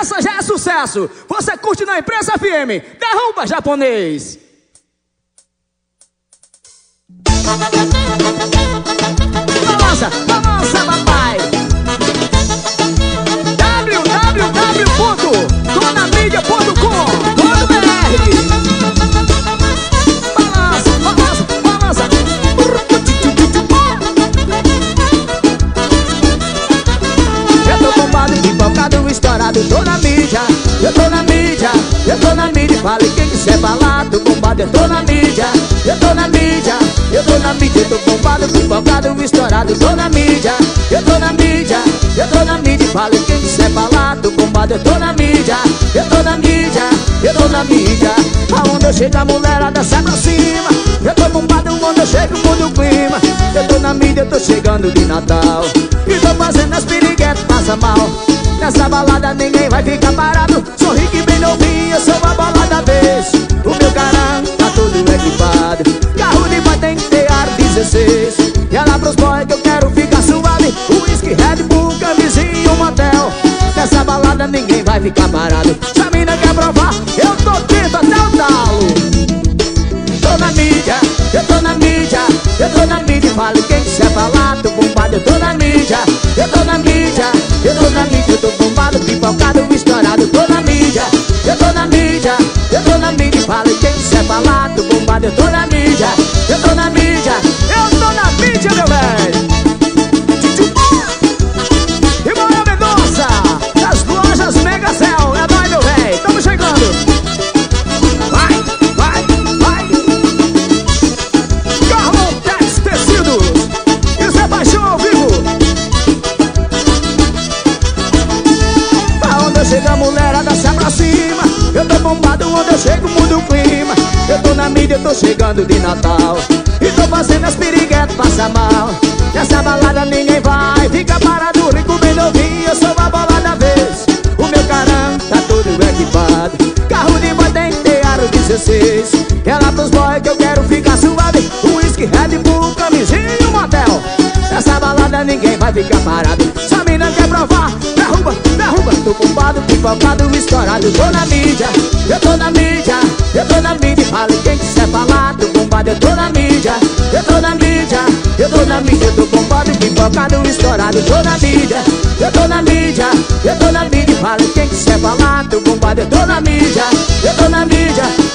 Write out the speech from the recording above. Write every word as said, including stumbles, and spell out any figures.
Essa já é sucesso. Você curte na Imprensa F M. Derruba, japonês. Balança, balança, papai. w w w ponto dona mídia ponto com ponto b r. Balança, balança, balança. Eu tô bombado, pipocado, estourado, tô na mídia. Eu tô na mídia, eu tô na mídia. Fale quem quiser falar, tô bombado, eu tô na mídia. Eu tô na mídia, eu tô na mídia. Eu tô bombado, pipocado, estourado, tô na mídia. Eu tô na mídia, eu tô na mídia. Fale quem quiser falar, tô bombado, eu tô na mídia. Eu tô na mídia, eu tô na mídia. Aonde eu chego a mulherada sai pra cima. Eu tô bombado, quando eu chego muda o clima. Eu tô na mídia, eu tô chegando de Natal. E tô fazendo as piriguetas, passa mal. Nessa balada ninguém vai ficar parado. Sou rico e bem novinho, eu sou a bola da vez. O meu caramba tá todo equipado. Carro de pai tem que ter aro dezesseis. E é lá pros boys que eu quero ficar suave. Whisky, Red Bull, camisinha e um motel. Nessa balada ninguém vai ficar parado. Se a mina quer provar, eu tô dentro até o talo. Tô na mídia, eu tô na mídia. Eu tô na mídia, fale quem quiser falar. Tô bombado, eu tô na mídia. Eu tô na mídia, eu tô na mídia. Eu tô bombado, pipocado, estourado, tô na mídia. Eu tô na mídia, eu tô na mídia. Fale quem quiser falar. Tô bombado, eu tô na mídia. Eu tô na mídia, eu tô na mídia, meu velho. E Manuel Mendonça, das lojas Megacel. É nóis, meu velho, tamo chegando. Vai, vai, vai. Carlão Tex Tecidos. Isso é paixão ao vivo. Aonde eu chego a mulherada sai pra cima. Eu tô bombado, onde eu chego muda o clima. Eu tô na mídia, eu tô chegando de Natal. E tô fazendo as piriguetas, passa mal. Nessa balada ninguém vai fica parado, rico bem novinho, eu sou a bola da vez. O meu caramba tá todo equipado. Carro de boy tem que ter aro dezesseis. É lá pros boys que eu quero ficar suave. Whisky, Red Bull, camisinha e um motel. Nessa balada ninguém vai ficar parado. Se a mina quer provar, derruba, derruba. Tô bombado, pipocado, estourado, tô na mídia. Eu tô na mídia, eu tô na mídia. Fale quem quiser falar, tô bombado, eu tô na mídia. Eu tô na mídia, eu tô na mídia. Eu tô bombado, pipocado, estourado, tô na mídia. Eu tô na mídia, eu tô na mídia. Fale quem quiser falar, tô bombado, eu tô na mídia. Eu tô na mídia.